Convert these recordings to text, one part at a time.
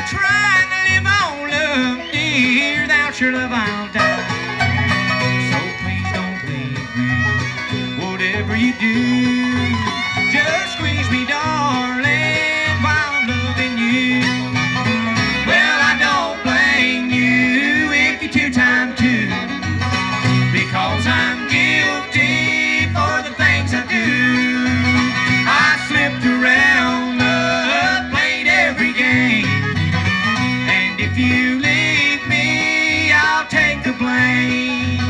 trying to live on love, dear, without your love I'll die. So please don't leave me, whatever you do. Just squeeze me, darling, while I'm loving you. Well, I don't blame you if you're two-time two, because I'm guilty for the things I do. I slipped around love, played every game, and if you leave me, I'll take the blame.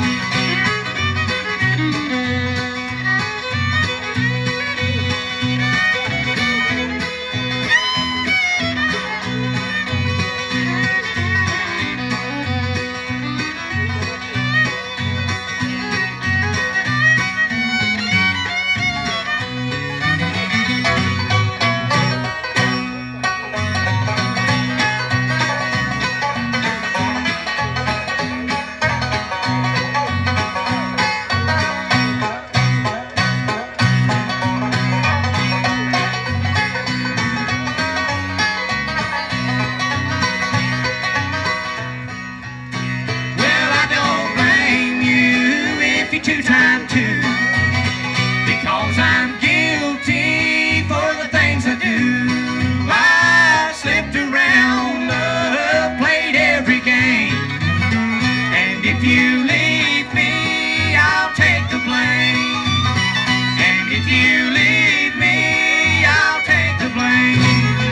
Two-time two, because I'm guilty for the things I do. I slipped around love, played every game, and if you leave me, I'll take the blame. And if you leave me, I'll take the blame.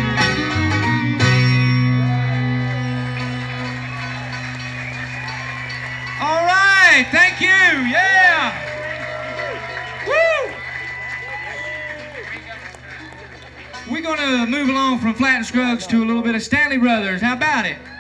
All right, thank you. Yeah. We're going to move along from Flatt and Scruggs to a little bit of Stanley Brothers. How about it?